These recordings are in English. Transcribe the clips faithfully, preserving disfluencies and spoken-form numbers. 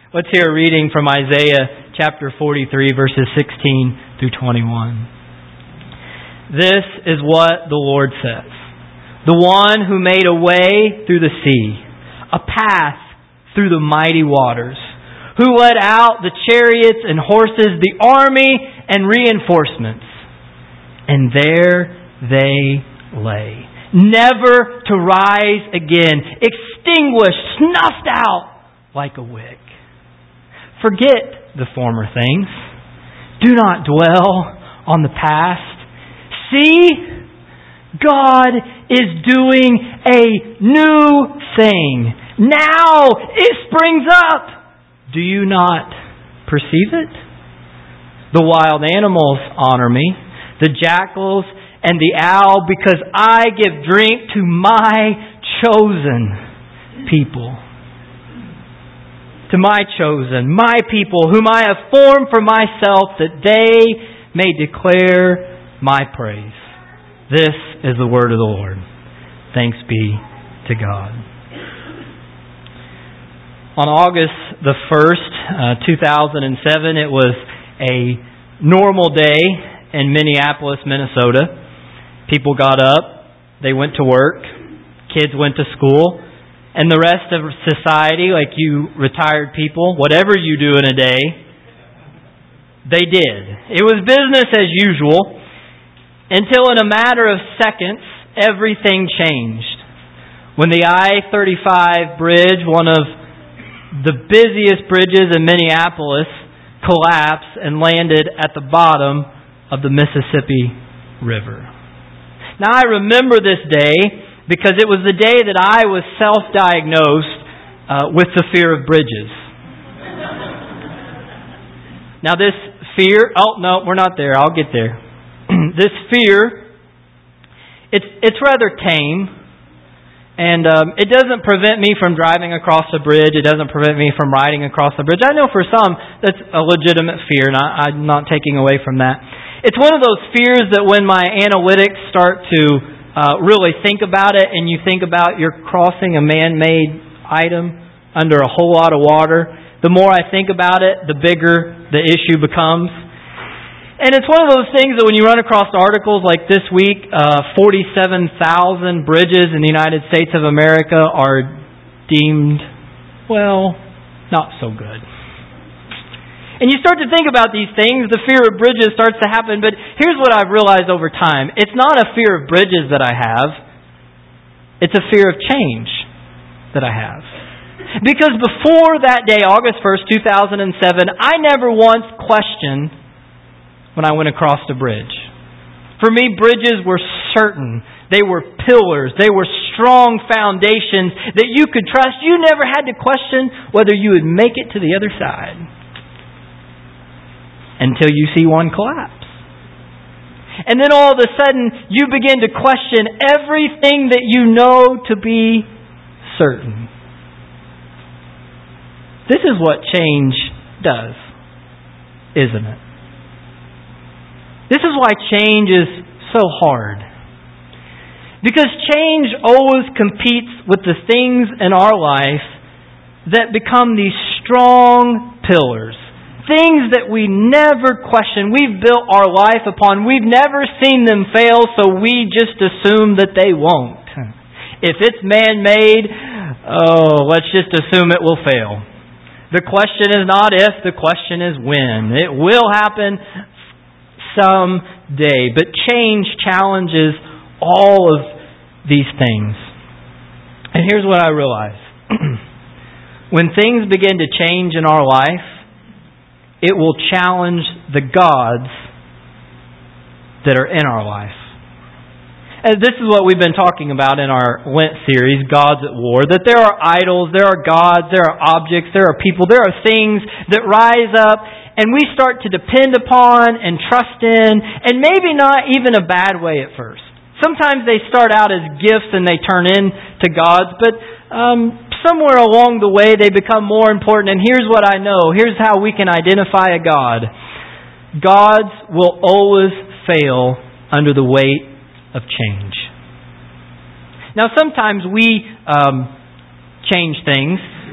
Let's hear a reading from Isaiah chapter forty-three, verses sixteen through twenty-one. This is what the Lord says. The one who made a way through the sea, a path through the mighty waters, who led out the chariots and horses, the army and reinforcements. And there they lay, never to rise again, extinguished, snuffed out like a wick. Forget the former things. Do not dwell on the past. See, God is doing a new thing. Now it springs up. Do you not perceive it? The wild animals honor me, the jackals and the owl, because I give drink to my chosen people. To my chosen, my people, whom I have formed for myself, that they may declare my praise. This is the word of the Lord. Thanks be to God. On August the first, uh, two thousand seven, it was a normal day in Minneapolis, Minnesota. People got up, they went to work, kids went to school, and the rest of society, like you retired people, whatever you do in a day, they did. It was business as usual until in a matter of seconds, everything changed. When the I thirty-five bridge, one of the busiest bridges in Minneapolis, collapsed and landed at the bottom of the Mississippi River. Now I remember this day because it was the day that I was self-diagnosed uh, with the fear of bridges. Now this fear, oh no, we're not there, I'll get there. This fear, it's it's rather tame. And um, it doesn't prevent me from driving across a bridge. It doesn't prevent me from riding across a bridge. I know for some that's a legitimate fear, and I, I'm not taking away from that. It's one of those fears that when my analytics start to uh, really think about it, and you think about you're crossing a man-made item under a whole lot of water, the more I think about it, the bigger the issue becomes. And it's one of those things that when you run across articles like this week, uh, forty-seven thousand bridges in the United States of America are deemed, well, not so good. And you start to think about these things, the fear of bridges starts to happen, but here's what I've realized over time. It's not a fear of bridges that I have. It's a fear of change that I have. Because before that day, August first, two thousand seven, I never once questioned when I went across the bridge. For me, bridges were certain. They were pillars. They were strong foundations that you could trust. You never had to question whether you would make it to the other side until you see one collapse. And then all of a sudden, you begin to question everything that you know to be certain. This is what change does, isn't it? This is why change is so hard. Because change always competes with the things in our life that become these strong pillars. Things that we never question. We've built our life upon. We've never seen them fail, so we just assume that they won't. If it's man-made, oh, let's just assume it will fail. The question is not if, the question is when. It will happen someday. But change challenges all of these things. And here's what I realize. When things begin to change in our life, it will challenge the gods that are in our life. And this is what we've been talking about in our Lent series, Gods at War, that there are idols, there are gods, there are objects, there are people, there are things that rise up and we start to depend upon and trust in, and maybe not even a bad way at first. Sometimes they start out as gifts and they turn into gods, but um, somewhere along the way they become more important. And here's what I know. Here's how we can identify a god. Gods will always fail under the weight of change. Now sometimes we um, change things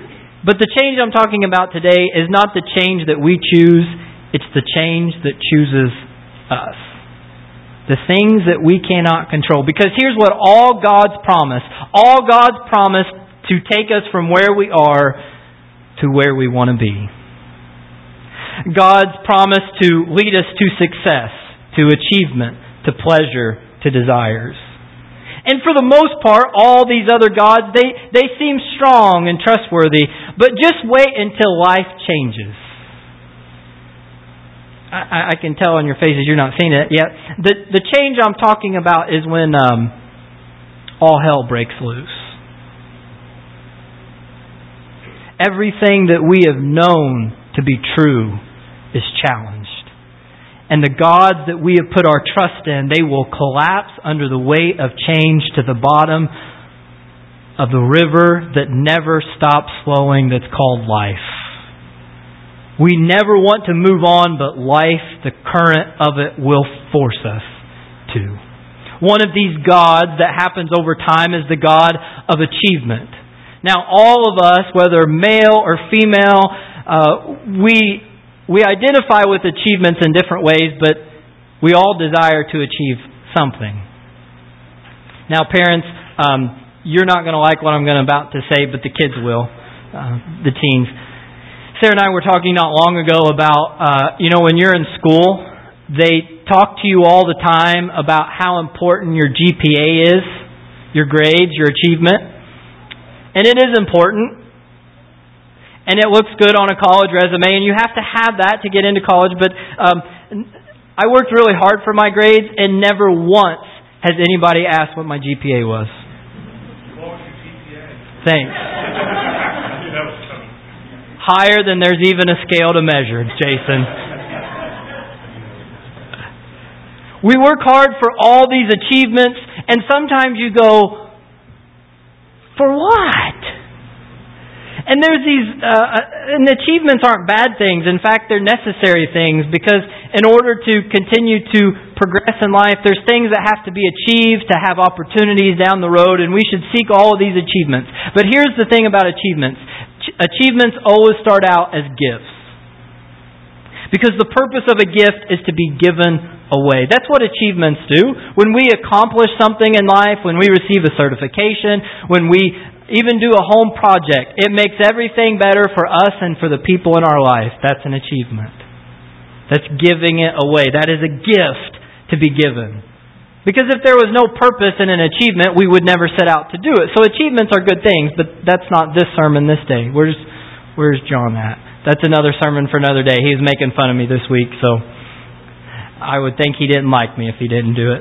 But the change I'm talking about today is not the change that we choose, it's the change that chooses us. The things that we cannot control. Because here's what all God's promise, all God's promise to take us from where we are to where we want to be. God's promise to lead us to success, to achievement, to pleasure, to desires. And for the most part, all these other gods, they, they seem strong and trustworthy. But just wait until life changes. I, I can tell on your faces you're not seeing it yet. The, the change I'm talking about is when um, all hell breaks loose. Everything that we have known to be true is challenged. And the gods that we have put our trust in, they will collapse under the weight of change to the bottom of the river that never stops flowing that's called life. We never want to move on, but life, the current of it, will force us to. One of these gods that happens over time is the God of achievement. Now, all of us, whether male or female, uh, we... We identify with achievements in different ways, but we all desire to achieve something. Now, parents, um, you're not going to like what I'm going to about to say, but the kids will, uh, the teens. Sarah and I were talking not long ago about, uh, you know, when you're in school, they talk to you all the time about how important your G P A is, your grades, your achievement. And it is important. And it looks good on a college resume, and you have to have that to get into college. But um, I worked really hard for my grades, and never once has anybody asked what my G P A was. What was your G P A? Thanks. I knew that was coming. Higher than there's even a scale to measure, Jason. We work hard for all these achievements, and sometimes you go, for what? And there's these, uh, and achievements aren't bad things. In fact, they're necessary things, because in order to continue to progress in life, there's things that have to be achieved to have opportunities down the road, and we should seek all of these achievements. But here's the thing about achievements. Ch- achievements always start out as gifts. Because the purpose of a gift is to be given away. That's what achievements do. When we accomplish something in life, when we receive a certification, when we even do a home project, it makes everything better for us and for the people in our life. That's an achievement. That's giving it away. That is a gift to be given. Because if there was no purpose in an achievement, we would never set out to do it. So achievements are good things, but that's not this sermon this day. Where's Where's John at? That's another sermon for another day. He was making fun of me this week, so I would think he didn't like me if he didn't do it.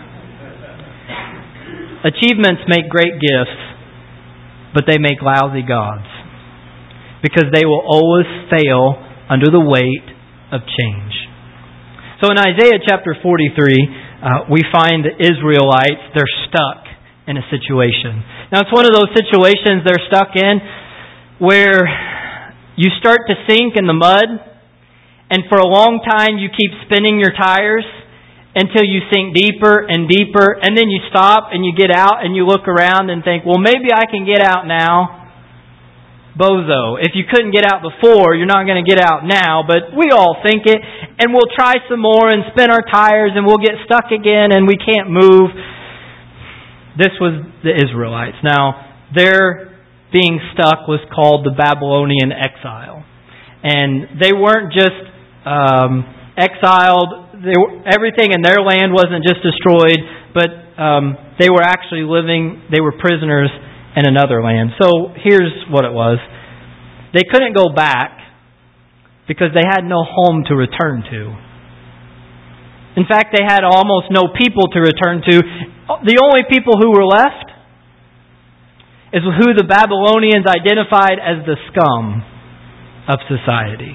Achievements make great gifts, but they make lousy gods, because they will always fail under the weight of change. So in Isaiah chapter forty-three, uh, we find the Israelites, they're stuck in a situation. Now it's one of those situations they're stuck in where you start to sink in the mud, and for a long time you keep spinning your tires until you sink deeper and deeper, and then you stop and you get out and you look around and think, well, maybe I can get out now. Bozo. If you couldn't get out before, you're not going to get out now, but we all think it, and we'll try some more and spin our tires and we'll get stuck again and we can't move. This was the Israelites. Now, their being stuck was called the Babylonian exile. And they weren't just um, exiled. They were, everything in their land wasn't just destroyed, but um, they were actually living, they were prisoners in another land. So here's what it was. They couldn't go back because they had no home to return to. In fact, they had almost no people to return to. The only people who were left is who the Babylonians identified as the scum of society.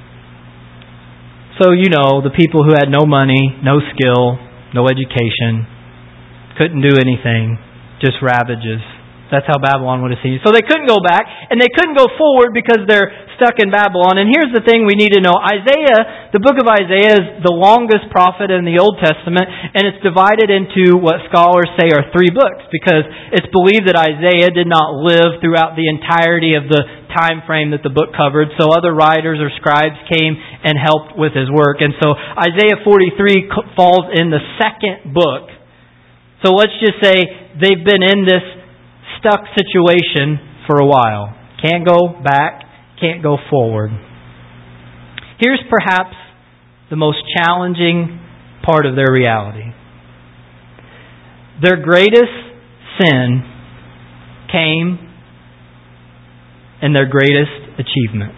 So, you know, the people who had no money, no skill, no education, couldn't do anything, just ravages That's how Babylon would have seen it. So they couldn't go back, and they couldn't go forward because they're stuck in Babylon. And here's the thing we need to know. Isaiah, the book of Isaiah is the longest prophet in the Old Testament, and it's divided into what scholars say are three books, because it's believed that Isaiah did not live throughout the entirety of the time frame that the book covered. So other writers or scribes came and helped with his work. And so Isaiah forty-three falls in the second book. So let's just say they've been in this stuck situation for a while. Can't go back, can't go forward. Here's perhaps the most challenging part of their reality. Their greatest sin came in their greatest achievement.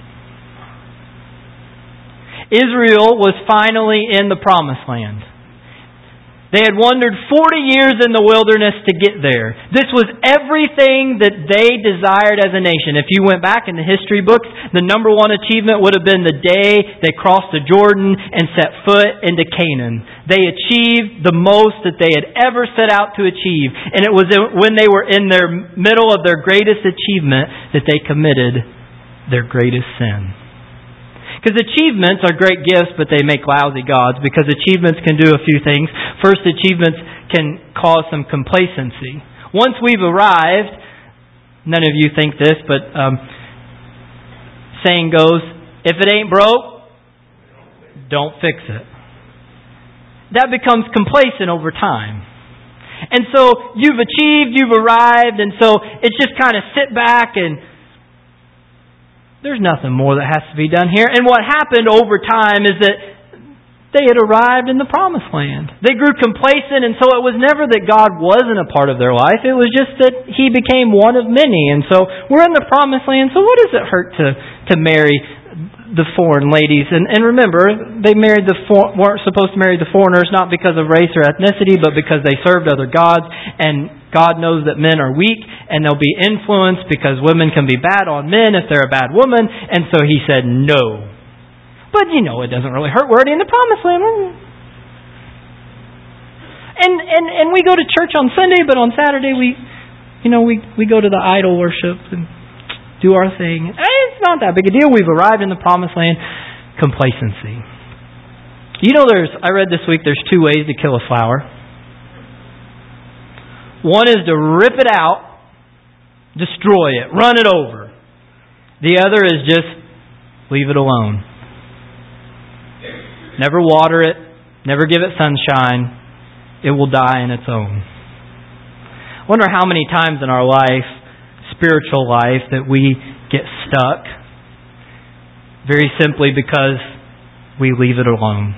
Israel was finally in the Promised Land. They had wandered forty years in the wilderness to get there. This was everything that they desired as a nation. If you went back in the history books, the number one achievement would have been the day they crossed the Jordan and set foot into Canaan. They achieved the most that they had ever set out to achieve. And it was when they were in their middle of their greatest achievement that they committed their greatest sin. Because achievements are great gifts, but they make lousy gods, because achievements can do a few things. First, achievements can cause some complacency. Once we've arrived, none of you think this, but um, saying goes, if it ain't broke, don't fix it. That becomes complacent over time. And so you've achieved, you've arrived, and so it's just kind of sit back and there's nothing more that has to be done here. And what happened over time is that they had arrived in the Promised Land. They grew complacent, and so it was never that God wasn't a part of their life. It was just that He became one of many. And so we're in the Promised Land, so what does it hurt to, to marry the foreign ladies? And, and remember, they married the for, weren't supposed to marry the foreigners, not because of race or ethnicity, but because they served other gods. And God knows that men are weak, and they'll be influenced because women can be bad on men if they're a bad woman. And so He said no. But you know, it doesn't really hurt. We're already in the Promised Land. And and and we go to church on Sunday, but on Saturday we, you know, we we go to the idol worship and do our thing. It's not that big a deal. We've arrived in the Promised Land. Complacency. You know, there's. I read this week. There's two ways to kill a flower. One is to rip it out, destroy it, run it over. The other is just leave it alone. Never water it, never give it sunshine. It will die in its own. I wonder how many times in our life, spiritual life, that we get stuck very simply because we leave it alone.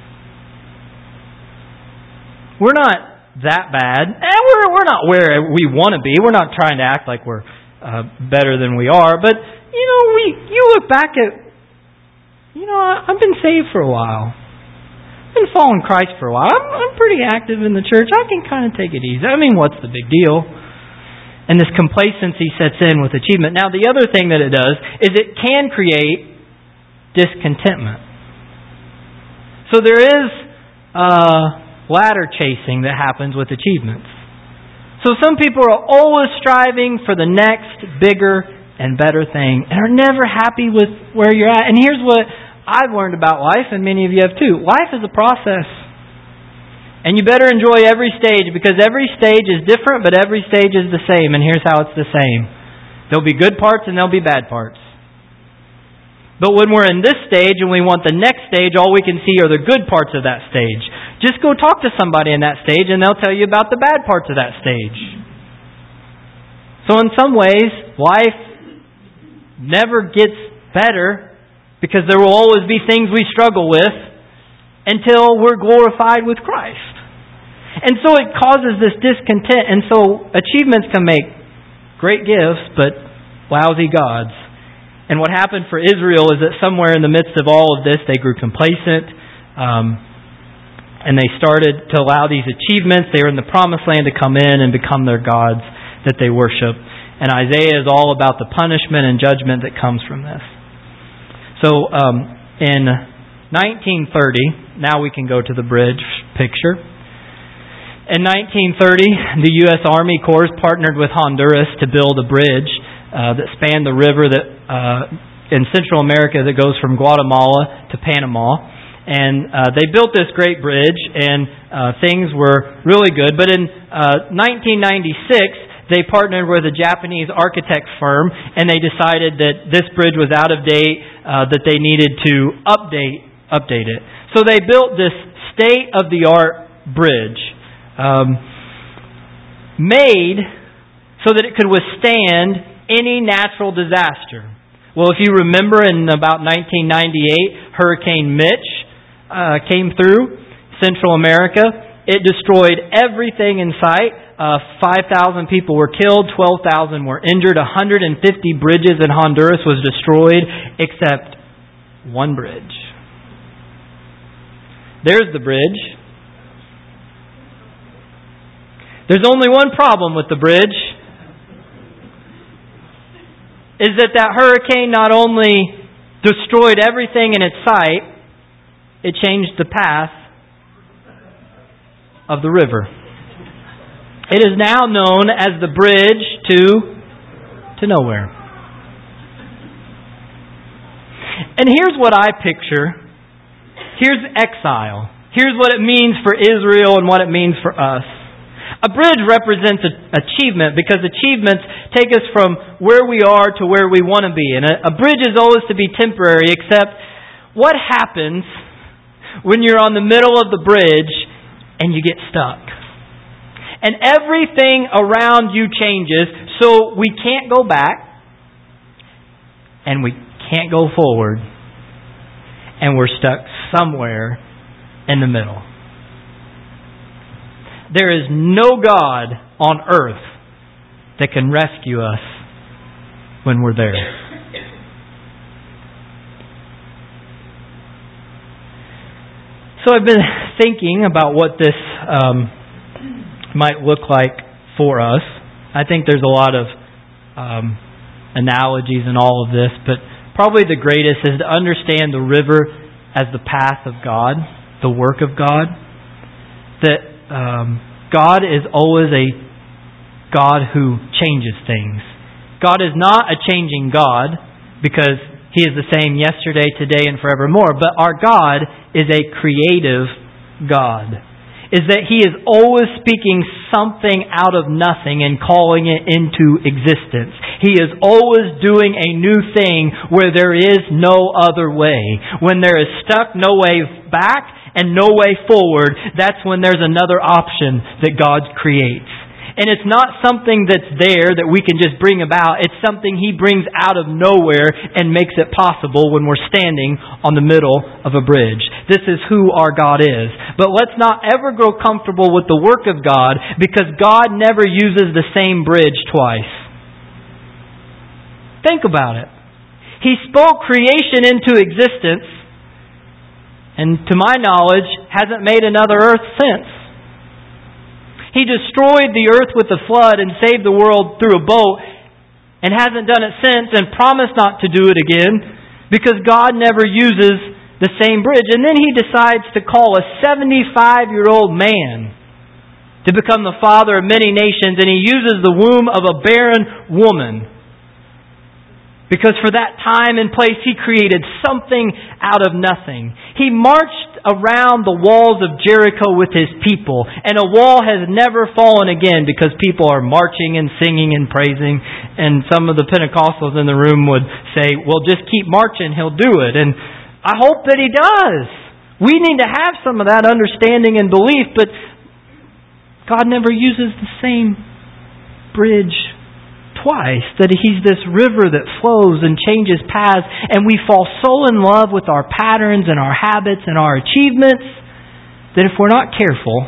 We're not that bad. And we're we're not where we want to be. We're not trying to act like we're uh, better than we are. But you know, we you look back at, you know, I've been saved for a while. I've been following Christ for a while. I'm, I'm pretty active in the church. I can kind of take it easy. I mean, what's the big deal? And this complacency sets in with achievement. Now, the other thing that it does is it can create discontentment. So there is Uh, ladder chasing that happens with achievements. So some people are always striving for the next bigger and better thing and are never happy with where you're at. And here's what I've learned about life, and many of you have too. Life is a process. And you better enjoy every stage, because every stage is different, but every stage is the same. And here's how it's the same. There'll be good parts and there'll be bad parts. But when we're in this stage and we want the next stage, all we can see are the good parts of that stage. Just go talk to somebody in that stage and they'll tell you about the bad parts of that stage. So in some ways, life never gets better because there will always be things we struggle with until we're glorified with Christ. And so it causes this discontent. And so achievements can make great gifts, but lousy gods. And what happened for Israel is that somewhere in the midst of all of this, they grew complacent. Um, and they started to allow these achievements. They were in the Promised Land to come in and become their gods that they worship. And Isaiah is all about the punishment and judgment that comes from this. So um, in nineteen thirty, now we can go to the bridge picture. In nineteen thirty, the U S Army Corps partnered with Honduras to build a bridge uh, that spanned the river that uh, in Central America that goes from Guatemala to Panama. And uh, they built this great bridge, and uh, things were really good. But in uh, nineteen ninety-six, they partnered with a Japanese architect firm, and they decided that this bridge was out of date, uh, that they needed to update update it. So they built this state-of-the-art bridge. Um, made so that it could withstand any natural disaster. Well, if you remember, in about nineteen ninety-eight, Hurricane Mitch uh, came through Central America. It destroyed everything in sight. Uh, five thousand people were killed, twelve thousand were injured, one hundred fifty bridges in Honduras was destroyed, except one bridge. There's the bridge. There's only one problem with the bridge, is that that hurricane not only destroyed everything in its sight, it changed the path of the river. It is now known as the bridge to, to nowhere. And here's what I picture. Here's exile. Here's what it means for Israel and what it means for us. A bridge represents achievement because achievements take us from where we are to where we want to be. And a, a bridge is always to be temporary, except what happens when you're on the middle of the bridge and you get stuck? And everything around you changes, so we can't go back and we can't go forward, and we're stuck somewhere in the middle. There is no God on earth that can rescue us when we're there. So I've been thinking about what this um, might look like for us. I think there's a lot of um, analogies in all of this, but probably the greatest is to understand the river as the path of God, the work of God. That Um, God is always a God who changes things. God is not a changing God because He is the same yesterday, today, and forevermore. But our God is a creative God. Is that He is always speaking something out of nothing and calling it into existence. He is always doing a new thing where there is no other way. When there is stuck, no way back, and no way forward, that's when there's another option that God creates. And it's not something that's there that we can just bring about. It's something He brings out of nowhere and makes it possible when we're standing on the middle of a bridge. This is who our God is. But let's not ever grow comfortable with the work of God, because God never uses the same bridge twice. Think about it. He spoke creation into existence, and to my knowledge, hasn't made another earth since. He destroyed the earth with the flood and saved the world through a boat, and hasn't done it since, and promised not to do it again, because God never uses the same bridge. And then He decides to call a seventy-five-year-old man to become the father of many nations, and He uses the womb of a barren woman. Because for that time and place, He created something out of nothing. He marched around the walls of Jericho with His people. And a wall has never fallen again because people are marching and singing and praising. And some of the Pentecostals in the room would say, well, just keep marching, He'll do it. And I hope that He does. We need to have some of that understanding and belief. But God never uses the same bridge twice, that He's this river that flows and changes paths, and we fall so in love with our patterns and our habits and our achievements that if we're not careful,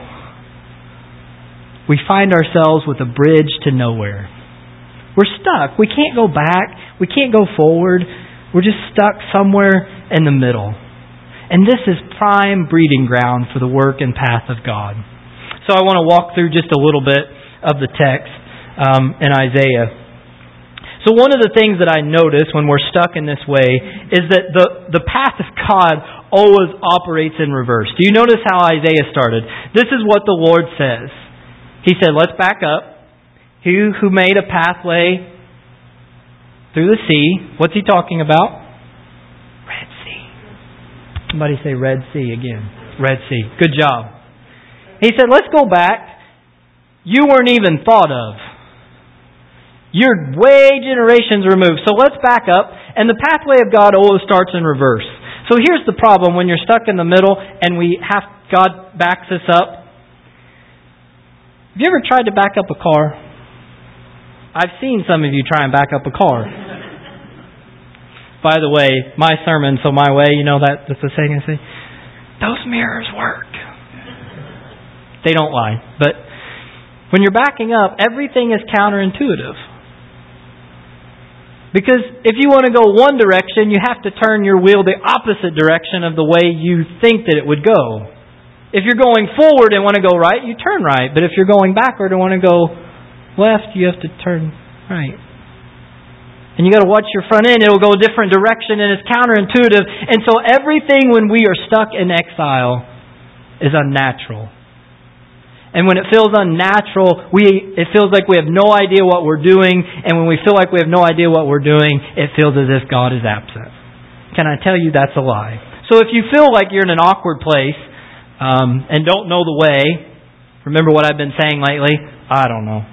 we find ourselves with a bridge to nowhere. We're stuck. We can't go back. We can't go forward. We're just stuck somewhere in the middle. And this is prime breeding ground for the work and path of God. So I want to walk through just a little bit of the text um, in Isaiah. So one of the things that I notice when we're stuck in this way is that the, the path of God always operates in reverse. Do you notice how Isaiah started? This is what the Lord says. He said, let's back up. He who made a pathway through the sea. What's he talking about? Red Sea. Somebody say Red Sea again. Red Sea. Good job. He said, let's go back. You weren't even thought of. You're way generations removed. So let's back up. And the pathway of God always starts in reverse. So here's the problem when you're stuck in the middle and we have God backs us up. Have you ever tried to back up a car? I've seen some of you try and back up a car. By the way, my sermon, so my way, you know that, that's the saying I say? Those mirrors work. They don't lie. But when you're backing up, everything is counterintuitive. Because if you want to go one direction, you have to turn your wheel the opposite direction of the way you think that it would go. If you're going forward and want to go right, you turn right. But if you're going backward and want to go left, you have to turn right. And you got to watch your front end. It'll go a different direction and it's counterintuitive. And so everything when we are stuck in exile is unnatural. And when it feels unnatural, we it feels like we have no idea what we're doing. And when we feel like we have no idea what we're doing, it feels as if God is absent. Can I tell you that's a lie? So if you feel like you're in an awkward place um, and don't know the way, remember what I've been saying lately? I don't know.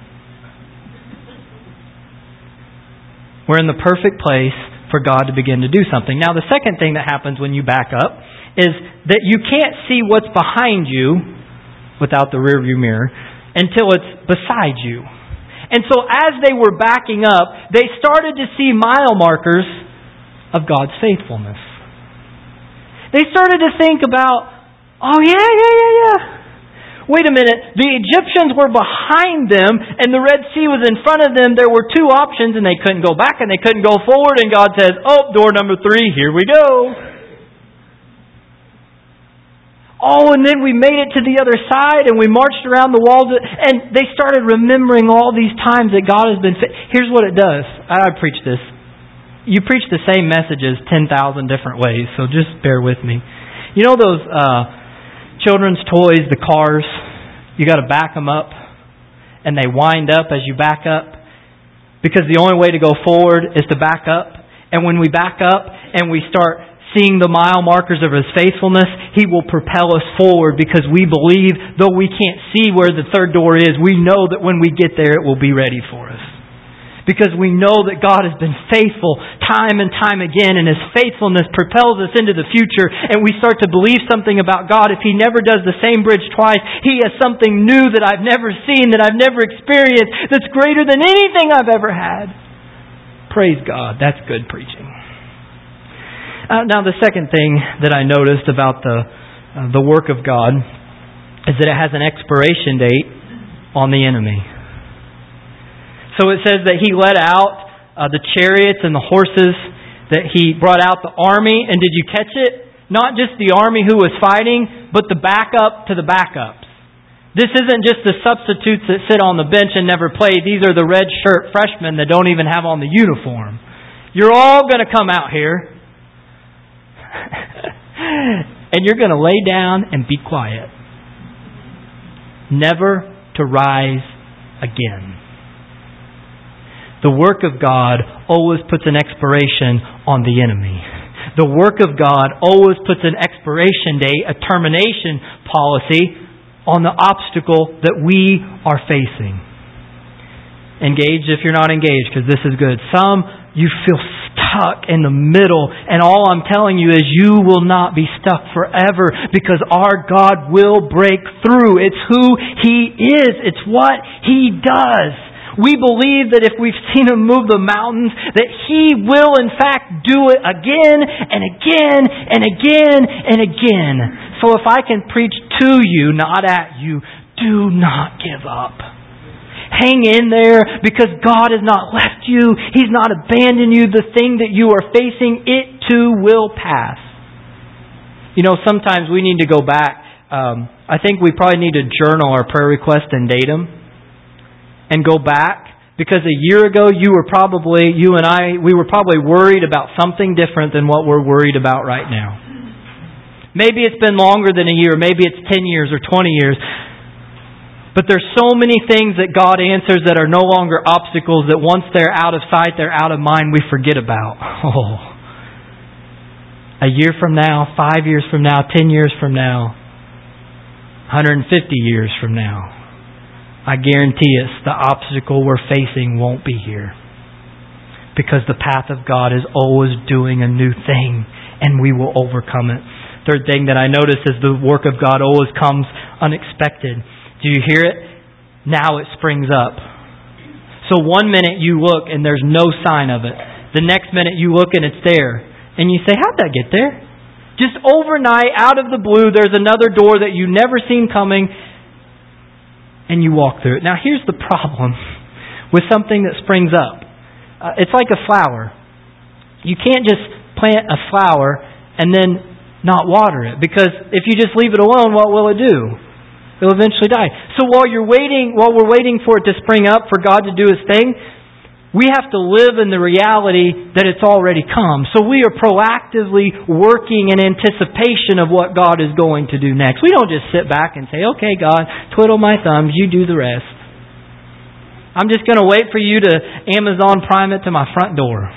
We're in the perfect place for God to begin to do something. Now, the second thing that happens when you back up is that you can't see what's behind you without the rearview mirror until it's beside you. And so as they were backing up, they started to see mile markers of God's faithfulness. They started to think about, oh yeah, yeah, yeah, yeah. Wait a minute, the Egyptians were behind them and the Red Sea was in front of them. There were two options and they couldn't go back and they couldn't go forward. And God says, oh, door number three, here we go. Oh, and then we made it to the other side and we marched around the walls. And they started remembering all these times that God has been... Fa- Here's what it does. I preach this. You preach the same messages ten thousand different ways, so just bear with me. You know those... Uh, children's toys, the cars, you got to back them up and they wind up as you back up because the only way to go forward is to back up. And when we back up and we start seeing the mile markers of His faithfulness, He will propel us forward because we believe, though we can't see where the third door is, we know that when we get there it will be ready for us. Because we know that God has been faithful time and time again, and His faithfulness propels us into the future, and we start to believe something about God. If He never does the same bridge twice, He has something new that I've never seen, that I've never experienced, that's greater than anything I've ever had. Praise God. That's good preaching. Uh, now, the second thing that I noticed about the uh, the work of God is that it has an expiration date on the enemy. So it says that He let out uh, the chariots and the horses, that He brought out the army. And did you catch it? Not just the army who was fighting, but the backup to the backups. This isn't just the substitutes that sit on the bench and never play. These are the red shirt freshmen that don't even have on the uniform. You're all going to come out here. And you're going to lay down and be quiet. Never to rise again. The work of God always puts an expiration on the enemy. The work of God always puts an expiration date, a termination policy on the obstacle that we are facing. Engaged if you're not engaged, because this is good. Some, you feel stuck in the middle, and all I'm telling you is you will not be stuck forever, because our God will break through. It's who He is. It's what He does. We believe that if we've seen Him move the mountains, that He will in fact do it again and again and again and again. So if I can preach to you, not at you, do not give up. Hang in there, because God has not left you. He's not abandoned you. The thing that you are facing, it too will pass. You know, sometimes we need to go back. Um, I think we probably need to journal our prayer requests and date them. And go back, because a year ago you were probably, you and I, we were probably worried about something different than what we're worried about right now. Maybe it's been longer than a year, maybe it's ten years or twenty years. But there's so many things that God answers that are no longer obstacles that once they're out of sight, they're out of mind, we forget about. Oh. A year from now, five years from now, ten years from now, one hundred fifty years from now, I guarantee us the obstacle we're facing won't be here. Because the path of God is always doing a new thing, and we will overcome it. Third thing that I notice is the work of God always comes unexpected. Do you hear it? Now it springs up. So one minute you look and there's no sign of it. The next minute you look and it's there. And you say, how'd that get there? Just overnight, out of the blue, there's another door that you never seen coming. And you walk through it. Now here's the problem with something that springs up. Uh, it's like a flower. You can't just plant a flower and then not water it. Because if you just leave it alone, what will it do? It'll eventually die. So while you're waiting, while we're waiting for it to spring up, for God to do His thing, we have to live in the reality that it's already come. So we are proactively working in anticipation of what God is going to do next. We don't just sit back and say, okay, God, twiddle my thumbs, you do the rest. I'm just going to wait for you to Amazon Prime it to my front door.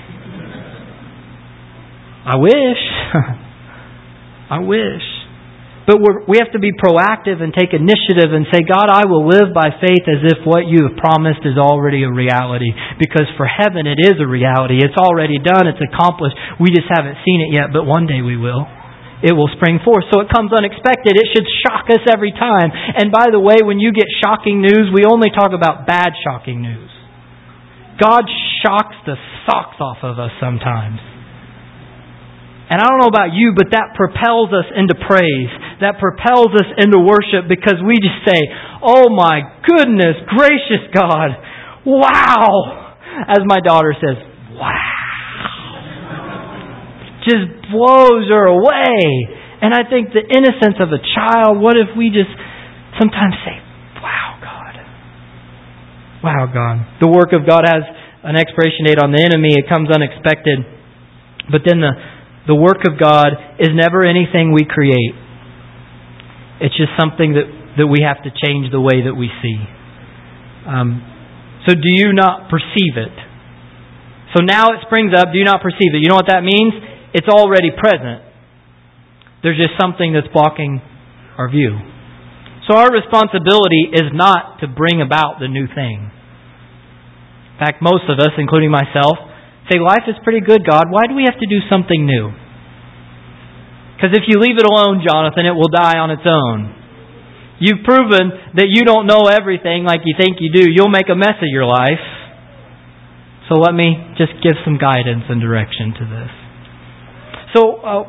I wish. I wish. But we're, we have to be proactive and take initiative and say, God, I will live by faith as if what you have promised is already a reality. Because for heaven, it is a reality. It's already done. It's accomplished. We just haven't seen it yet, but one day we will. It will spring forth. So it comes unexpected. It should shock us every time. And by the way, when you get shocking news, we only talk about bad shocking news. God shocks the socks off of us sometimes. And I don't know about you, but that propels us into praise. That propels us into worship because we just say, oh my goodness gracious God, wow. As my daughter says, wow. Just blows her away. And I think the innocence of a child, what if we just sometimes say, wow God. Wow God. The work of God has an expiration date on the enemy. It comes unexpected. But then the The work of God is never anything we create. It's just something that, that we have to change the way that we see. Um, so do you not perceive it? So now it springs up. Do you not perceive it? You know what that means? It's already present. There's just something that's blocking our view. So our responsibility is not to bring about the new thing. In fact, most of us, including myself, say, life is pretty good, God. Why do we have to do something new? Because if you leave it alone, Jonathan, it will die on its own. You've proven that you don't know everything like you think you do. You'll make a mess of your life. So let me just give some guidance and direction to this. So, oh,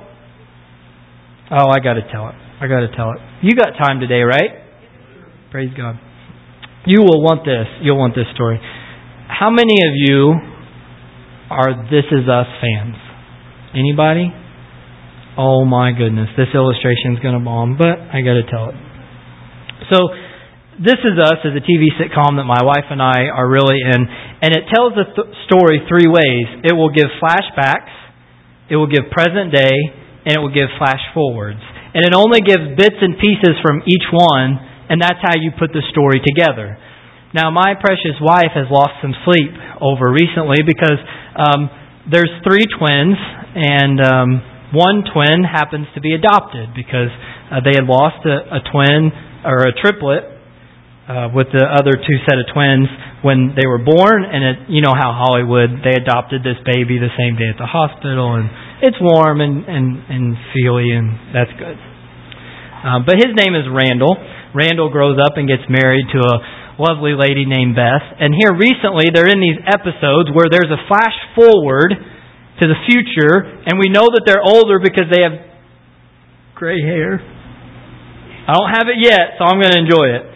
oh I got to tell it. I got to tell it. You got time today, right? Praise God. You will want this. You'll want this story. How many of you are This Is Us fans? Anybody? Oh my goodness, this illustration is going to bomb, but I got to tell it. So, This Is Us is a T V sitcom that my wife and I are really in, and it tells the th- story three ways. It will give flashbacks, it will give present day, and it will give flash forwards. And it only gives bits and pieces from each one, and that's how you put the story together. Now, my precious wife has lost some sleep over recently because um, there's three twins, and um, one twin happens to be adopted because uh, they had lost a, a twin or a triplet uh, with the other two set of twins when they were born. And it, you know how Hollywood, they adopted this baby the same day at the hospital, and it's warm and, and, and feely, and that's good. Uh, but his name is Randall. Randall grows up and gets married to a lovely lady named Beth. And here recently, they're in these episodes where there's a flash forward to the future, and we know that they're older because they have gray hair. I don't have it yet, so I'm going to enjoy it.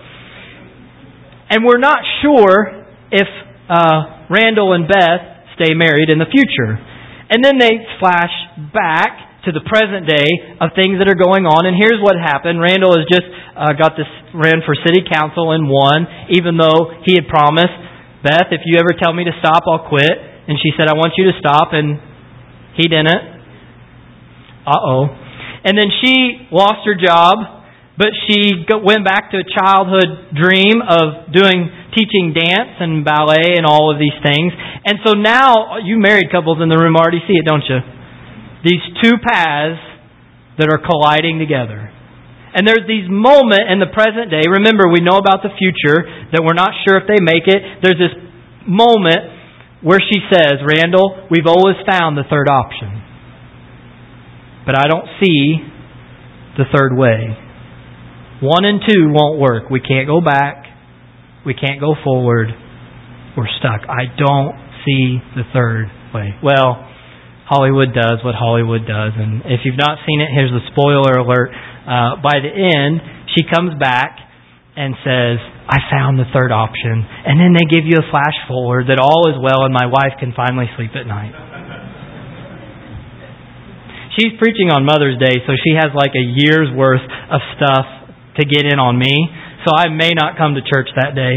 And we're not sure if uh, Randall and Beth stay married in the future. And then they flash back to the present day of things that are going on. And here's what happened. Randall has just uh, got this, ran for city council and won, even though he had promised, Beth, if you ever tell me to stop, I'll quit. And she said, I want you to stop. And he didn't. Uh-oh. And then she lost her job But she go, went back to a childhood dream of doing teaching dance and ballet and all of these things. And so now, you married couples in the room already see it, don't you? These two paths that are colliding together. And there's these moments in the present day. Remember, we know about the future, that we're not sure if they make it. There's this moment where she says, Randall, we've always found the third option. But I don't see the third way. One and two won't work. We can't go back. We can't go forward. We're stuck. I don't see the third way. Well, Hollywood does what Hollywood does. And if you've not seen it, here's the spoiler alert. Uh, by the end, she comes back and says, I found the third option. And then they give you a flash forward that all is well and my wife can finally sleep at night. She's preaching on Mother's Day, so she has like a year's worth of stuff to get in on me, so I may not come to church that day.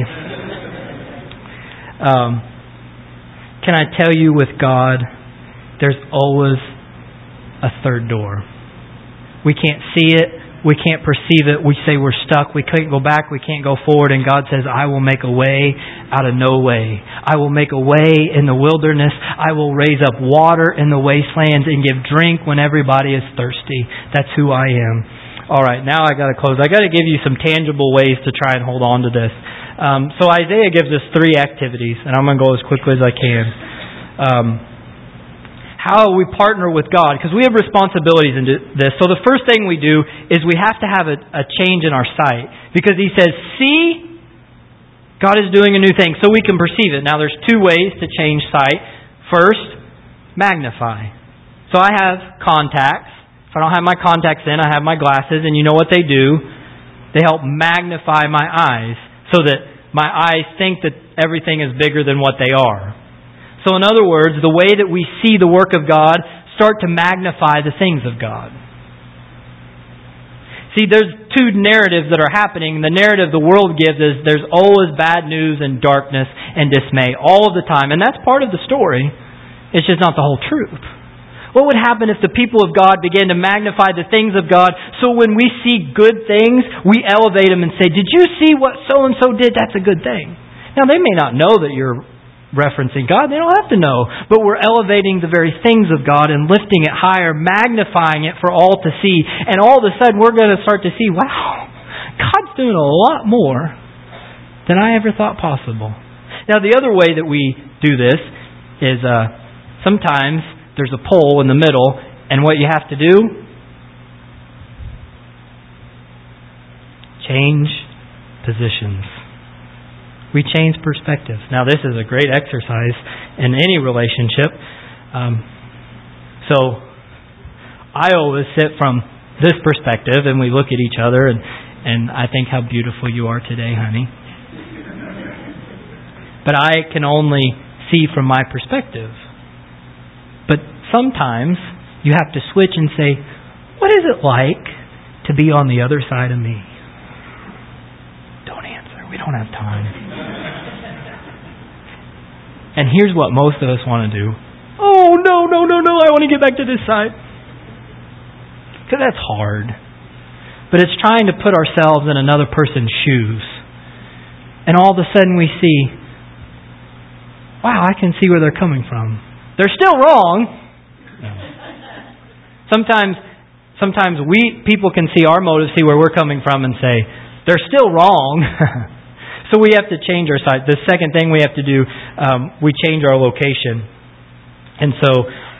Um, can I tell you, with God, there's always a third door. We can't see it. We can't perceive it. We say we're stuck. We can't go back. We can't go forward. And God says, I will make a way out of no way. I will make a way in the wilderness. I will raise up water in the wastelands and give drink when everybody is thirsty. That's who I am. All right, now I got to close. I got to give you some tangible ways to try and hold on to this. Um, so Isaiah gives us three activities, and I'm going to go as quickly as I can. Um, how we partner with God, because we have responsibilities in this. So the first thing we do is we have to have a, a change in our sight, because He says, "See, God is doing a new thing," so we can perceive it. Now, there's two ways to change sight. First, magnify. So I have contacts. If I don't have my contacts in, I have my glasses, and you know what they do? They help magnify my eyes so that my eyes think that everything is bigger than what they are. So in other words, the way that we see the work of God start to magnify the things of God. See, there's two narratives that are happening. The narrative the world gives is there's always bad news and darkness and dismay all of the time, and that's part of the story. It's just not the whole truth. What would happen if the people of God began to magnify the things of God, so when we see good things, we elevate them and say, did you see what so-and-so did? That's a good thing. Now, they may not know that you're referencing God. They don't have to know. But we're elevating the very things of God and lifting it higher, magnifying it for all to see. And all of a sudden, we're going to start to see, wow, God's doing a lot more than I ever thought possible. Now, the other way that we do this is uh, sometimes there's a pole in the middle, and what you have to do? Change positions. We change perspectives. Now, this is a great exercise in any relationship. Um, so, I always sit from this perspective, and we look at each other, and, and I think how beautiful you are today, honey. But I can only see from my perspective. But sometimes you have to switch and say, what is it like to be on the other side of me? Don't answer. We don't have time. And here's what most of us want to do. Oh, no, no, no, no. I want to get back to this side. Because that's hard. But it's trying to put ourselves in another person's shoes. And all of a sudden we see, wow, I can see where they're coming from. They're still wrong. No. Sometimes, sometimes we people can see our motives, see where we're coming from, and say they're still wrong. So we have to change our side. The second thing we have to do, um, we change our location. And so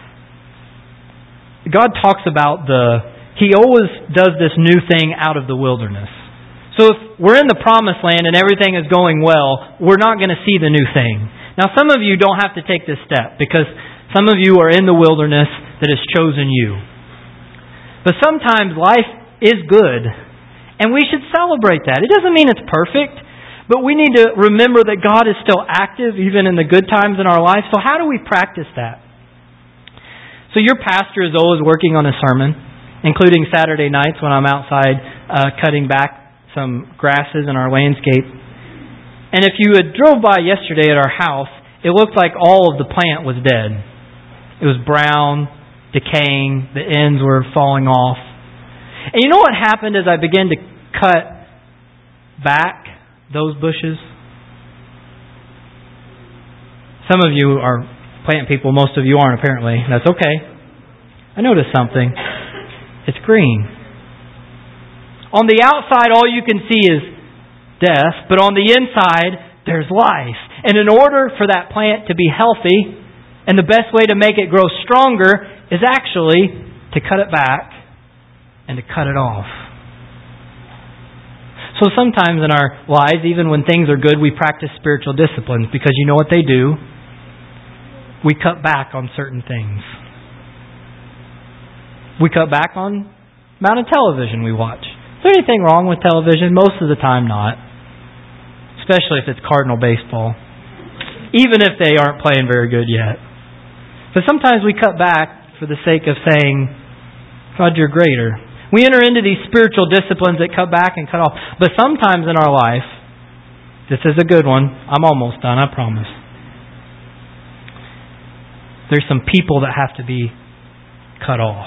God talks about the. He always does this new thing out of the wilderness. So if we're in the promised land and everything is going well, we're not going to see the new thing. Now, some of you don't have to take this step because some of you are in the wilderness that has chosen you. But sometimes life is good, and we should celebrate that. It doesn't mean it's perfect, but we need to remember that God is still active even in the good times in our life. So how do we practice that? So your pastor is always working on a sermon, including Saturday nights when I'm outside uh, cutting back some grasses in our landscape. And if you had drove by yesterday at our house, it looked like all of the plant was dead. It was brown, decaying, the ends were falling off. And you know what happened as I began to cut back those bushes? Some of you are plant people. Most of you aren't, apparently. That's okay. I noticed something. It's green. On the outside, all you can see is death, but on the inside, there's life. And in order for that plant to be healthy, and the best way to make it grow stronger is actually to cut it back and to cut it off. So sometimes in our lives, even when things are good, we practice spiritual disciplines because you know what they do? We cut back on certain things. We cut back on the amount of television we watch. Is there anything wrong with television? Most of the time not. Especially if it's Cardinal baseball. Even if they aren't playing very good yet. But sometimes we cut back for the sake of saying, God, you're greater. We enter into these spiritual disciplines that cut back and cut off. But sometimes in our life, this is a good one. I'm almost done, I promise. There's some people that have to be cut off.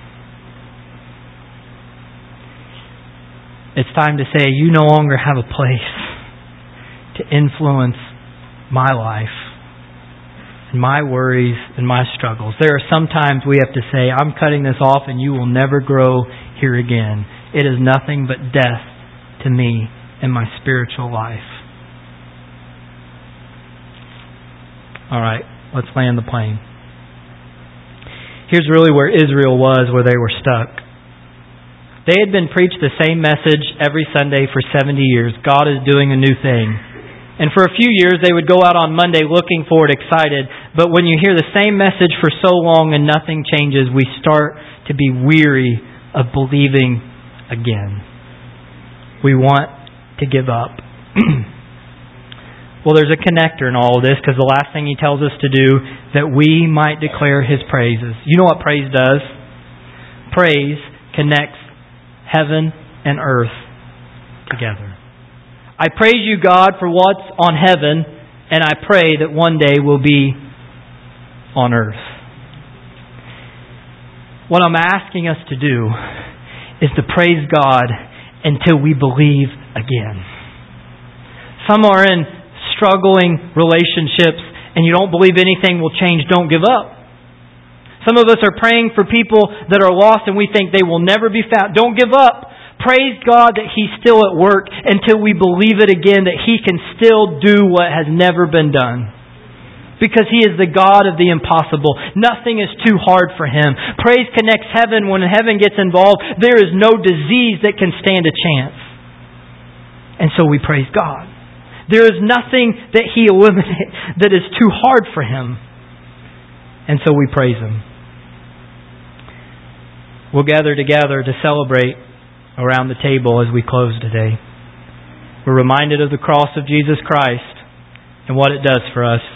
It's time to say, you no longer have a place to influence my life and my worries and my struggles. There are some times we have to say, I'm cutting this off and you will never grow here again. It is nothing but death to me and my spiritual life. All right, let's land the plane. Here's really where Israel was, where they were stuck. They had been preached the same message every Sunday for seventy years. God is doing a new thing. And for a few years, they would go out on Monday looking forward, excited. But when you hear the same message for so long and nothing changes, we start to be weary of believing again. We want to give up. Well, there's a connector in all of this, because the last thing He tells us to do, that we might declare His praises. You know what praise does? Praise connects heaven and earth together. I praise you, God, for what's on heaven, and I pray that one day will be on earth. What I'm asking us to do is to praise God until we believe again. Some are in struggling relationships and you don't believe anything will change. Don't give up. Some of us are praying for people that are lost and we think they will never be found. Don't give up. Praise God that He's still at work until we believe it again, that He can still do what has never been done. Because He is the God of the impossible. Nothing is too hard for Him. Praise connects heaven. When heaven gets involved, there is no disease that can stand a chance. And so we praise God. There is nothing that He eliminates that is too hard for Him. And so we praise Him. We'll gather together to celebrate around the table as we close today. We're reminded of the cross of Jesus Christ and what it does for us.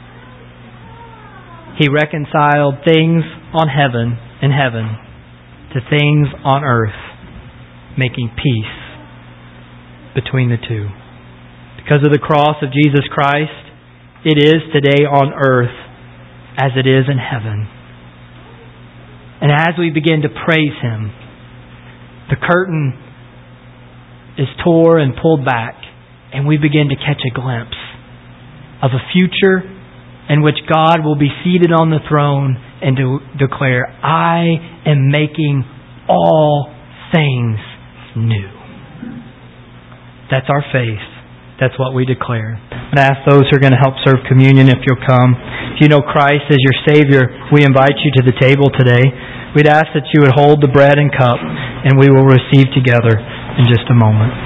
He reconciled things on heaven in heaven to things on earth, making peace between the two. Because of the cross of Jesus Christ, it is today on earth as it is in heaven. And as we begin to praise Him, the curtain is tore and pulled back, and we begin to catch a glimpse of a future in which God will be seated on the throne and to declare, I am making all things new. That's our faith. That's what we declare. I'm going to ask those who are going to help serve communion if you'll come. If you know Christ as your Savior, we invite you to the table today. We'd ask that you would hold the bread and cup, and we will receive together in just a moment.